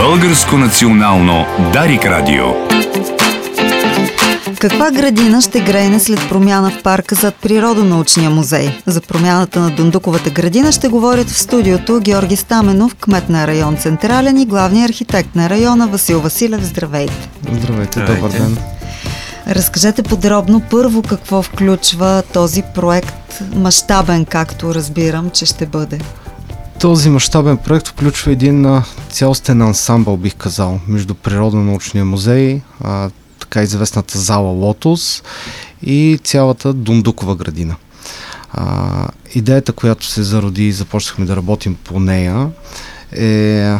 Българско национално Дарик радио. Каква градина ще грейне след промяна в парка зад Природонаучния музей? За промяната на Дондуковата градина ще говорят в студиото Георги Стаменов, кмет на район Централен, и главният архитект на района Васил Василев. Здравейте! Здравейте, добър ден! Разкажете подробно първо какво включва този проект, мащабен, както разбирам, че ще бъде. Този мащабен проект включва един цялостен ансамбъл, бих казал, между Природонаучния музей, така известната зала Лотос и цялата Дондукова градина. Идеята, която се зароди и започнахме да работим по нея, е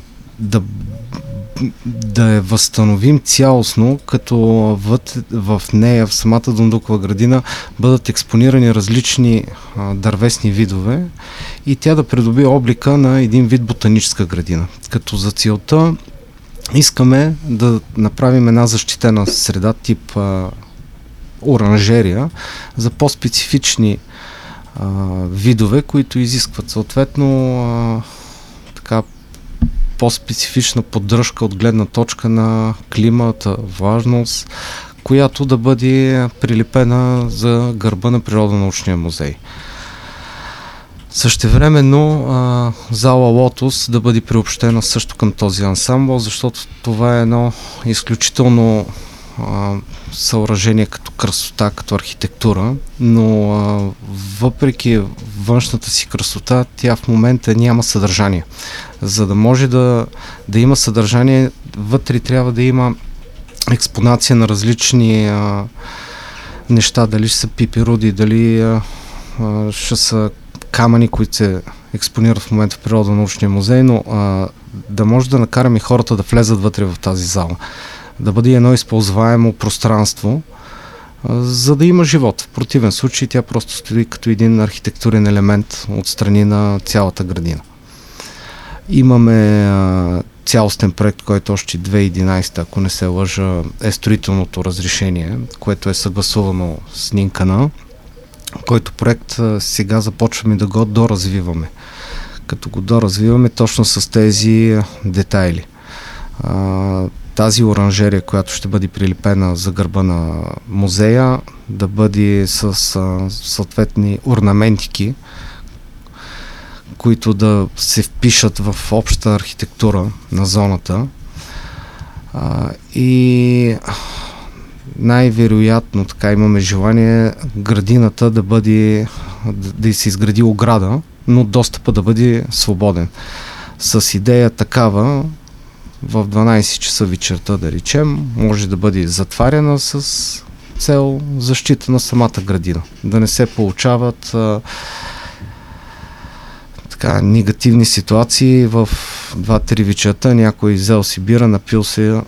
да я възстановим цялостно, като в нея, в самата Дондукова градина, бъдат експонирани различни дървесни видове и тя да придобие облика на един вид ботаническа градина. Като за целта искаме да направим една защитена среда тип оранжерия за по-специфични видове, които изискват съответно по-специфична поддръжка от гледна точка на климата, влажност, която да бъде прилепена за гърба на Природонаучния музей. Същевременно зала Лотос да бъде приобщена също към този ансамбъл, защото това е едно изключително съоръжение като красота, като архитектура, но въпреки външната си красота, тя в момента няма съдържание. За да може да има съдържание, вътре трябва да има експонация на различни неща, дали ще са пиперуди, дали ще са камъни, които се експонират в момента в Природонаучния музей, но да може да накараме хората да влезат вътре в тази зала. Да бъде едно използваемо пространство, за да има живот. В противен случай тя просто стои като един архитектурен елемент от страни на цялата градина. Имаме цялостен проект, който още 2011, ако не се лъжа, е строителното разрешение, което е съгласувано с НИНКАНА, който проект сега започваме да го доразвиваме. Като го доразвиваме точно с тези детайли. Тази оранжерия, която ще бъде прилепена за гърба на музея, да бъде с съответни орнаментики, които да се впишат в обща архитектура на зоната. И най-вероятно така имаме желание градината да се изгради ограда, но достъпа да бъде свободен. С идея такава, в 12 часа вечерта, да речем, може да бъде затваряна с цел защита на самата градина. Да не се получават негативни ситуации в 2-3 вечерта. Някой взел си бира, напил се,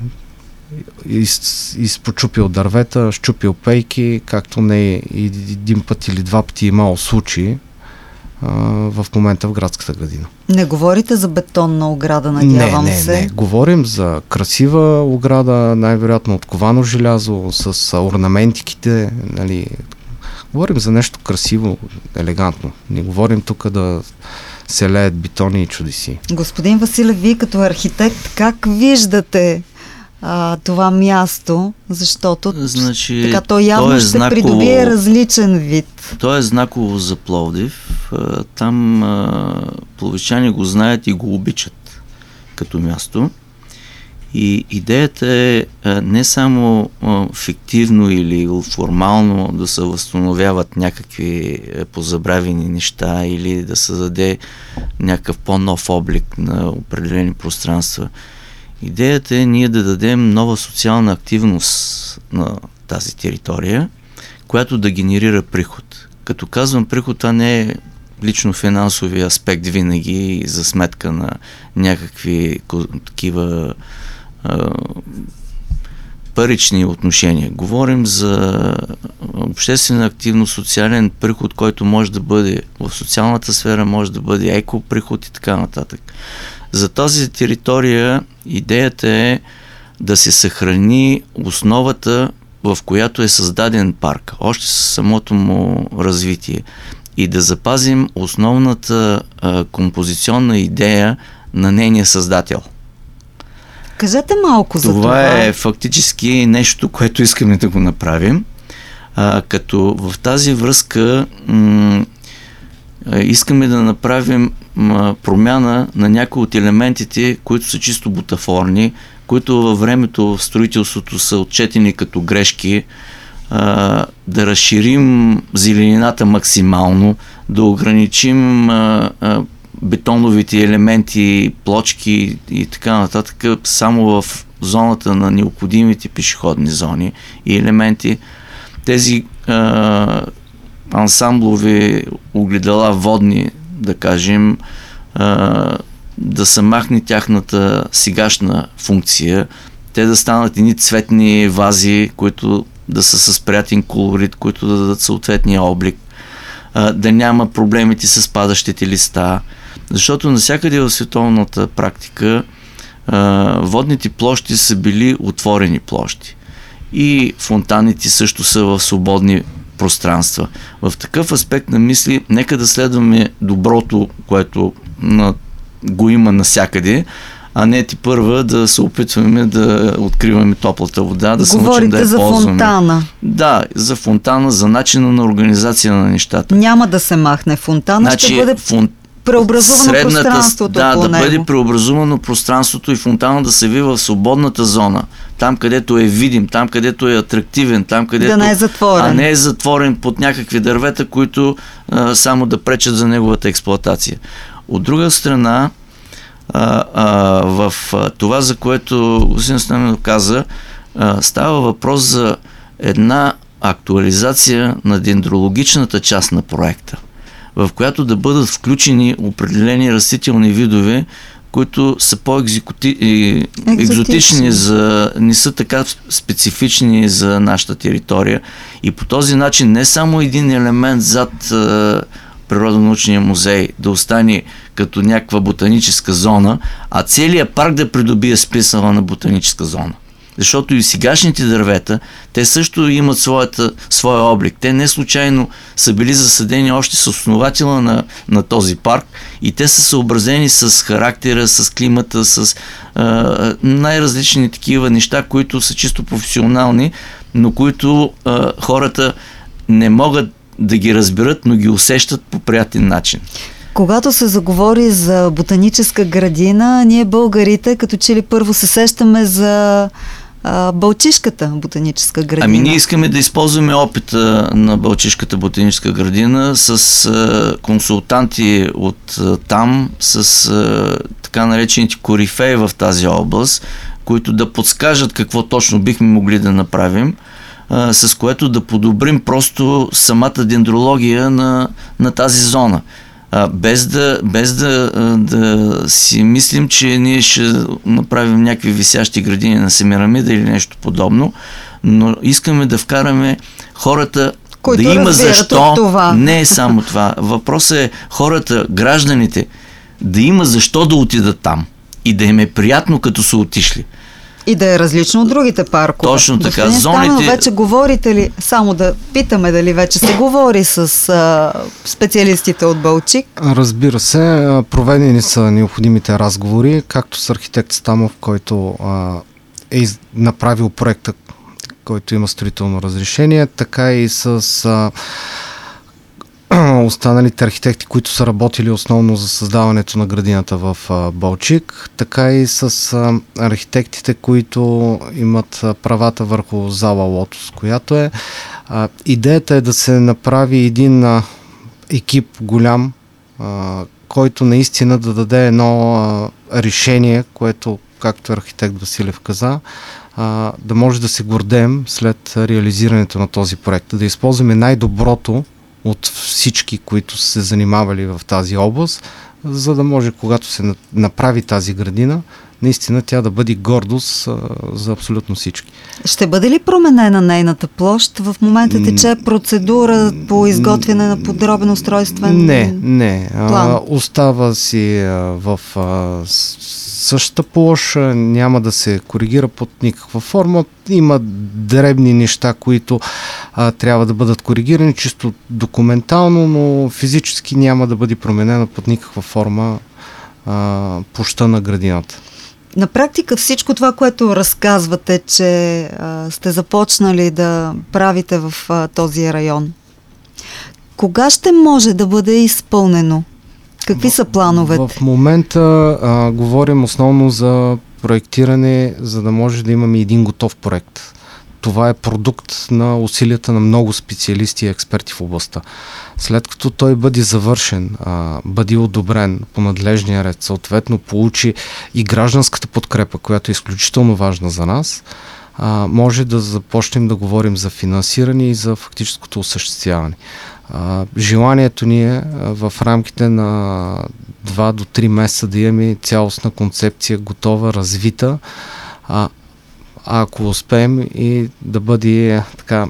изпочупил дървета, щупил пейки, както не един път или два пъти имало случаи в момента в градската градина. Не говорите за бетонна ограда, надявам се? Не. Говорим за красива ограда, най-вероятно от ковано желязо, с орнаментиките, нали. Говорим за нещо красиво, елегантно. Не говорим тук да се леят бетони и чудеси. Господин Василев, вие като архитект, как виждате това място, защото така то явно ще придобие различен вид. То е знаково за Пловдив. Там пловдивчани го знаят и го обичат като място. И идеята е не само фиктивно или формално да се възстановяват някакви позабравени неща или да създаде някакъв по-нов облик на определени пространства. Идеята е ние да дадем нова социална активност на тази територия, която да генерира приход. Като казвам приход, това не е лично финансови аспект винаги за сметка на някакви такива парични отношения. Говорим за обществена активност, социален приход, който може да бъде в социалната сфера, може да бъде екоприход и така нататък. За тази територия идеята е да се съхрани основата, в която е създаден парк, още с самото му развитие, и да запазим основната композиционна идея на нейния създател. Кажете малко за това. Това е фактически нещо, което искаме да го направим. Като в тази връзка искаме да направим промяна на някои от елементите, които са чисто бутафорни, които във времето в строителството са отчетени като грешки, да разширим зеленината максимално, да ограничим бетоновите елементи, плочки и така нататък само в зоната на необходимите пешеходни зони и елементи. Тези ансамблови огледала водни, да кажем, да се махне тяхната сегашна функция, те да станат едни цветни вази, които да са с приятен колорит, които да дадат съответния облик, да няма проблемите с падащите листа, защото навсякъде в световната практика водните площи са били отворени площи и фонтаните също са в свободни пространства. В такъв аспект на мисли, нека да следваме доброто, което го има навсякъде, а не ти първа да се опитваме да откриваме топлата вода, да се научим да я за ползваме. фонтана. Да, за фонтана, за начина на организация на нещата. Няма да се махне фонтана, ще бъде преобразувано пространството около да него. бъде преобразувано пространството и фонтана да се ви в свободната зона. Там, където е видим, там, където е атрактивен, там, където... Да не е затворен. А не е затворен под някакви дървета, които само да пречат за неговата експлоатация. От друга страна, в това, за което господин Стаменов каза, става въпрос за една актуализация на дендрологичната част на проекта, в която да бъдат включени определени растителни видове, които са по-екзотични, не са така специфични за нашата територия. И по този начин не само един елемент зад Природонаучния музей да остане като някаква ботаническа зона, а целият парк да придобие смисъла на ботаническа зона. Защото и сегашните дървета, те също имат своя облик. Те не случайно са били засадени още с основателя на този парк и те са съобразени с характера, с климата, с най-различни такива неща, които са чисто професионални, но които хората не могат да ги разберат, но ги усещат по приятен начин. Когато се заговори за ботаническа градина, ние българите като че ли първо се сещаме за Балчишката ботаническа градина. Ами ние искаме да използваме опита на Балчишката ботаническа градина с консултанти от там, с така наречените корифеи в тази област, които да подскажат какво точно бихме могли да направим, с което да подобрим просто самата дендрология на тази зона. Без да си мислим, че ние ще направим някакви висящи градини на Семирамида или нещо подобно, но искаме да вкараме хората които да има защо. Това. Не е само това. Въпросът е хората, гражданите, да има защо да отидат там и да им е приятно като са отишли. И да е различно от другите паркове. Точно така. Господин Стаменов, вече говорите ли, само да питаме дали вече се говори с специалистите от Балчик? Разбира се, проведени са необходимите разговори, както с архитект Стамов, който е направил проекта, който има строително разрешение, така и с останалите архитекти, които са работили основно за създаването на градината в Балчик, така и с архитектите, които имат правата върху зала Лотос, която е. Идеята е да се направи един екип голям, който наистина да даде едно решение, което, както архитект Василев каза, да може да се гордеем след реализирането на този проект, да използваме най-доброто от всички, които са се занимавали в тази област, за да може, когато се направи тази градина, наистина тя да бъде гордост за абсолютно всички. Ще бъде ли променена нейната площ? В момента тече процедура по изготвяне на подробен устройствен план? Остава си в същата площ, няма да се коригира под никаква форма. Има дребни неща, които трябва да бъдат коригирани чисто документално, но физически няма да бъде променена под никаква форма площта на градината. На практика всичко това, което разказвате, че сте започнали да правите в този район, кога ще може да бъде изпълнено? Какви са плановете? В момента говорим основно за проектиране, за да може да имаме един готов проект. Това е продукт на усилията на много специалисти и експерти в областта. След като той бъде завършен, бъде одобрен по надлежния ред, съответно получи и гражданската подкрепа, която е изключително важна за нас, може да започнем да говорим за финансиране и за фактическото осъществяване. Желанието ни е в рамките на 2 до 3 месеца да имаме цялостна концепция готова, развита, ако успеем и да бъде така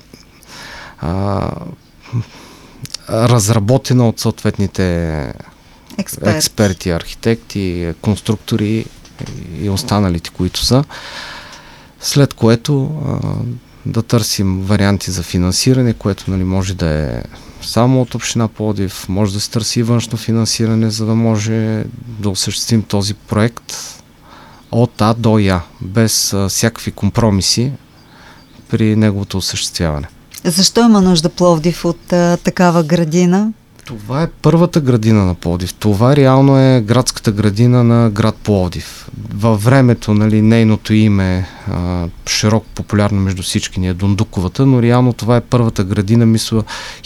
разработена от съответните експерти, архитекти, конструктори и останалите, които са, след което да търсим варианти за финансиране, което може да е само от община Пловдив, може да се търси външно финансиране, за да може да осъществим този проект от А до Я, без всякакви компромиси при неговото осъществяване. Защо има нужда Пловдив от такава градина? Това е първата градина на Пловдив. Това реално е градската градина на град Пловдив. Във времето, нейното име широко популярно между всички ни е Дондуковата, но реално това е първата градина, мисля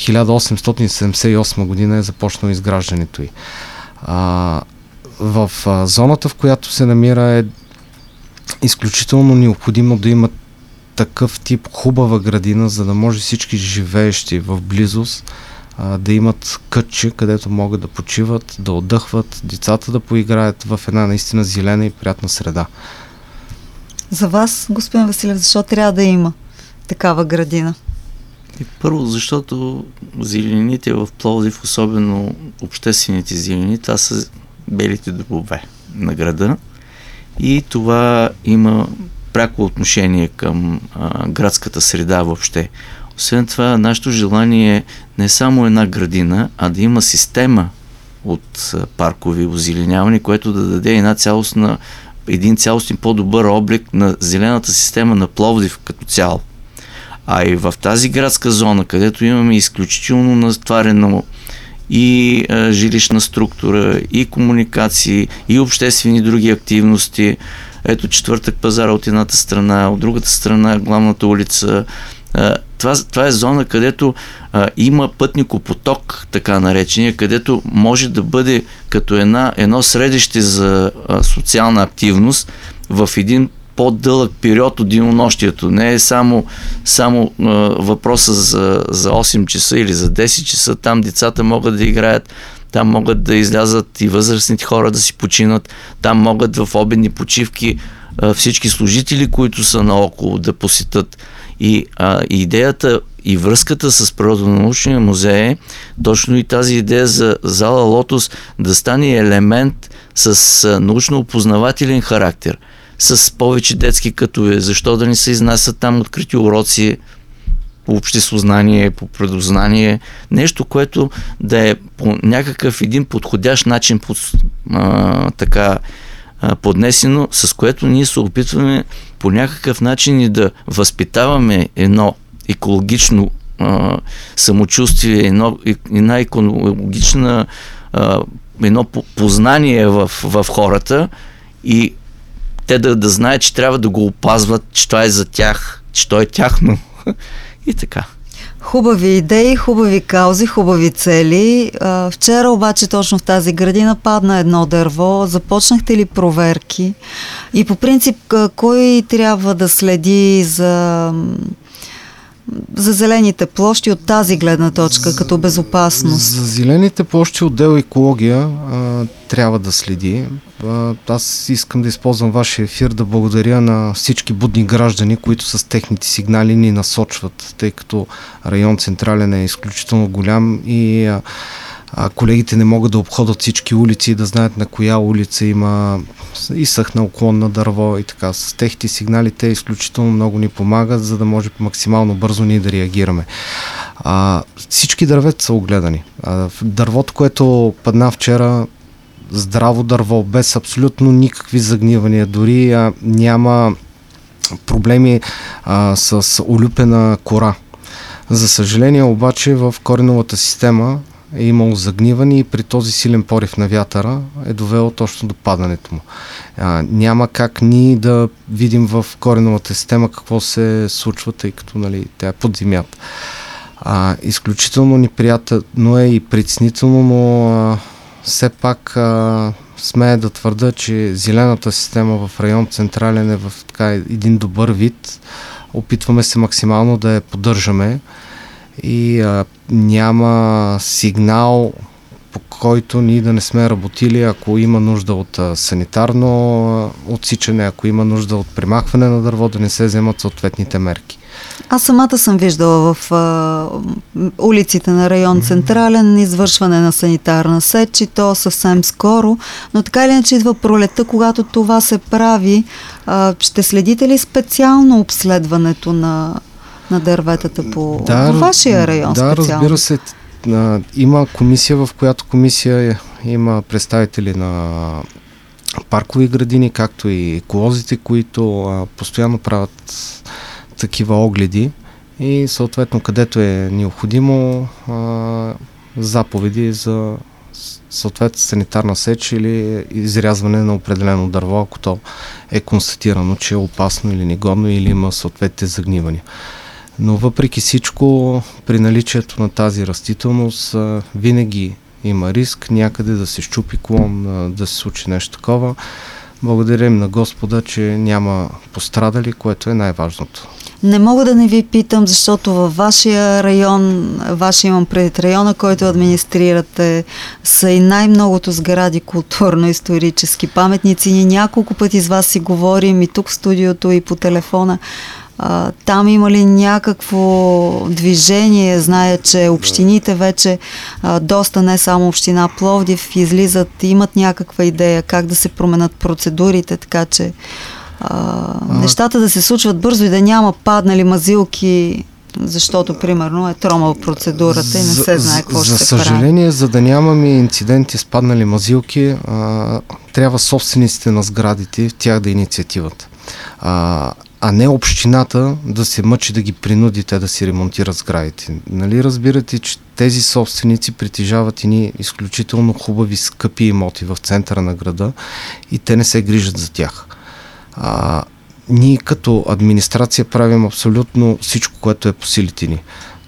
1878 година е започнало изграждането й. В зоната, в която се намира, е изключително необходимо да има такъв тип хубава градина, за да може всички живеещи в близост да имат кътче, където могат да почиват, да отдъхват, децата да поиграят в една наистина зелена и приятна среда. За вас, господин Василев, защо трябва да има такава градина? И първо, защото зеленините в Пловдив, особено обществените зелени, това са белите дробове на града и това има пряко отношение към градската среда въобще. Освен това, нашето желание е не само една градина, а да има система от паркови озеленяване, което да даде един цялостен по-добър облик на зелената система на Пловдив като цяло. А и в тази градска зона, където имаме изключително натварено и жилищна структура, и комуникации, и обществени други активности. Ето Четвъртък пазара от едната страна, от другата страна главната улица. Това е зона, където има пътникопоток, така наречения, където може да бъде като едно средище за социална активност в един по-дълъг период от денонощието. Не е само въпроса за 8 часа или за 10 часа. Там децата могат да играят, там могат да излязат и възрастните хора да си починат, там могат в обедни почивки всички служители, които са наоколо, да посетят. И идеята и връзката с Природонаучния музей е точно и тази идея за зала Лотос да стане елемент с научно-опознавателен характер, с повече детски катове, защо да не се изнасят там открити уроци по обществознание, по предознание, нещо, което да е по някакъв един подходящ начин поднесено, с което ние се опитваме по някакъв начин и да възпитаваме едно екологично самочувствие, една екологична едно познание в хората и те да знаят, че трябва да го опазват, че това е за тях, че то е тяхно и така. Хубави идеи, хубави каузи, хубави цели. Вчера обаче точно в тази градина падна едно дърво. Започнахте ли проверки? И по принцип, кой трябва да следи за зелените площи от тази гледна точка, като безопасност? За зелените площи отдел екология трябва да следи. Аз искам да използвам вашия ефир да благодаря на всички будни граждани, които с техните сигнали ни насочват, тъй като район Централен е изключително голям и колегите не могат да обходят всички улици и да знаят на коя улица има изсъхнал клон на дърво и така. С техните сигнали те изключително много ни помагат, за да може максимално бързо ние да реагираме. Всички дървета са огледани. Дървото, което падна вчера, здраво дърво, без абсолютно никакви загнивания, дори няма проблеми с олюпена кора. За съжаление обаче в кореновата система е имало загниване и при този силен порив на вятъра е довело точно до падането му. Няма как ние да видим в кореновата система какво се случва, тъй като тя е под земята. Изключително неприятно е и притеснително, но все пак смея да твърда, че зелената система в район Централен е в един добър вид. Опитваме се максимално да я поддържаме и няма сигнал, по който ние да не сме работили, ако има нужда от санитарно отсичане, ако има нужда от премахване на дърво, да не се вземат съответните мерки. Аз самата съм виждала в улиците на район Централен извършване на санитарна сеч и то съвсем скоро, но така или иначе идва пролетта, когато това се прави. Ще следите ли специално обследването на дърветата по вашия район специално? Да, разбира се. Има комисия, в която комисия има представители на паркови градини, както и еколозите, които постоянно правят такива огледи и съответно където е необходимо заповеди за съответно санитарна сеч или изрязване на определено дърво, ако то е констатирано, че е опасно или негодно или има съответните загнивания. Но въпреки всичко, при наличието на тази растителност винаги има риск някъде да се счупи клон, да се случи нещо такова. Благодарим на Господа, че няма пострадали, което е най-важното. Не мога да не ви питам, защото във вашия район, имам предвид района, който администрирате, са и най-многото сгради културно-исторически паметници. Ние няколко пъти с вас си говорим и тук в студиото, и по телефона. Там има ли някакво движение? Зная, че общините вече доста, не само община Пловдив, излизат, имат някаква идея как да се променят процедурите, така че нещата да се случват бързо и да няма паднали мазилки, защото, примерно, е тромава процедурата и не се знае какво ще се прави. За съжаление, за да нямаме инциденти с паднали мазилки, трябва собствениците на сградите в тях да инициативат. А не общината да се мъчи да ги принуди те да си ремонтират сградите. Нали разбирате, че тези собственици притежават едни изключително хубави, скъпи имоти в центъра на града и те не се грижат за тях. Ние като администрация правим абсолютно всичко, което е по силите ни.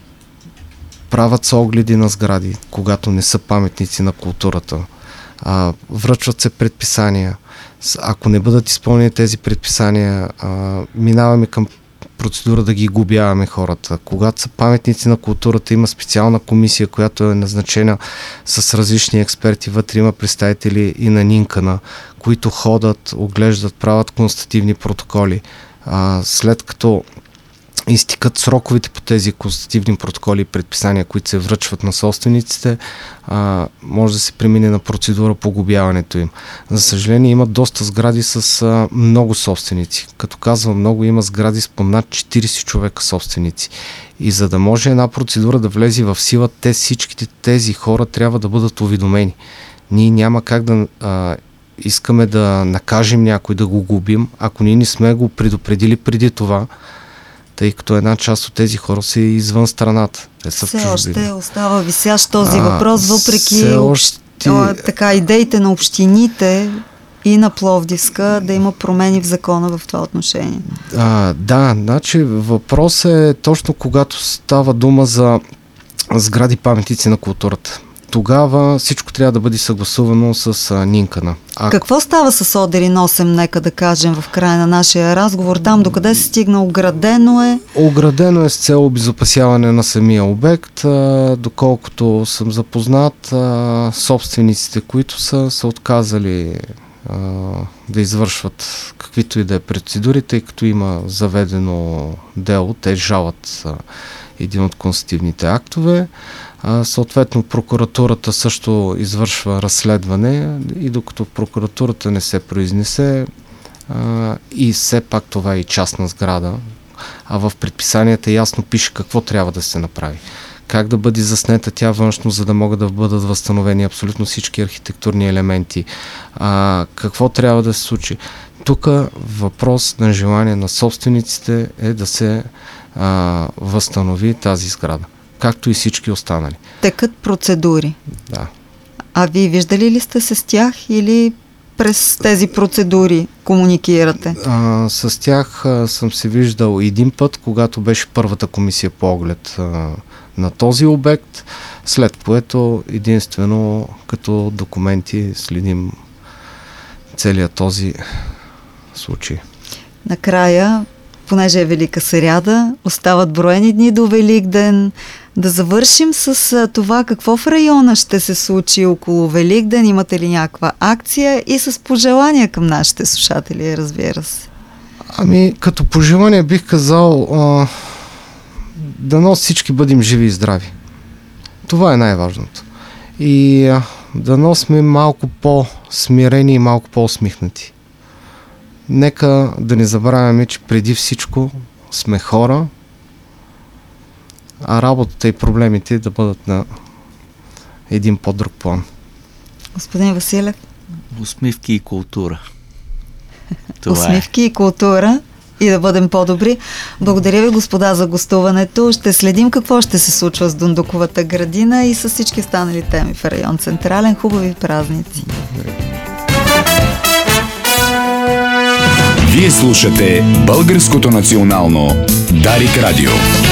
Правят се огледи на сгради, когато не са паметници на културата. Връчват се предписания. Ако не бъдат изпълнени тези предписания, минаваме към процедура да ги глобяваме хората. Когато са паметници на културата, има специална комисия, която е назначена с различни експерти. Вътре има представители и на НИНКАНа, които ходят, оглеждат, правят констативни протоколи. След като изтикат сроковете по тези констативни протоколи и предписания, които се връчват на собствениците, може да се премине на процедура по глобяването им. За съжаление, има доста сгради с много собственици. Като казвам много, има сгради с по над 40 човека собственици. И за да може една процедура да влезе в сила, всичките тези хора трябва да бъдат уведомени. Ние няма как да искаме да накажем някой, да го глобим, ако ние не сме го предупредили преди това, тъй като една част от тези хора са извън страната. Те са все още остава висящ този въпрос, въпреки идеите на общините и на Пловдивска да има промени в закона в това отношение. Значи въпросът е точно когато става дума за сгради паметници на културата. Тогава всичко трябва да бъде съгласувано с НИНКАНа. Какво става с Одерин 8, нека да кажем в края на нашия разговор? Там докъде се стигна? Оградено е? Оградено е с цел обезопасяване на самия обект. Доколкото съм запознат, собствениците, които са отказали да извършват каквито и да е процедури, тъй като има заведено дело, те жалят един от констативните актове. Съответно, прокуратурата също извършва разследване и докато прокуратурата не се произнесе, и все пак това е и частна сграда, а в предписанията ясно пише какво трябва да се направи. как да бъде заснета тя външно, за да могат да бъдат възстановени абсолютно всички архитектурни елементи, какво трябва да се случи. Тук въпрос на желание на собствениците е да се възстанови тази сграда, както и всички останали. Текат процедури. Да. А вие виждали ли сте се с тях или през тези процедури комуникирате? С тях съм се виждал един път, когато беше първата комисия по оглед на този обект, след което единствено като документи следим целият този случай. Накрая, понеже е Велика Сряда, остават броени дни до Великден. Да завършим с това какво в района ще се случи около Великден. Имате ли някаква акция и с пожелания към нашите слушатели, разбира се? Като пожелание бих казал дано всички бъдем живи и здрави. Това е най-важното. И дано сме малко по-смирени и малко по-усмихнати. Нека да не забравяме, че преди всичко сме хора, а работата и проблемите да бъдат на един по-друг план. Господин Василев? Усмивки и култура. Усмивки и култура и да бъдем по-добри. Благодаря ви, господа, за гостуването. Ще следим какво ще се случва с Дондуковата градина и с всички останали теми в район Централен. Хубави празници! Вие слушате Българското национално Дарик Радио.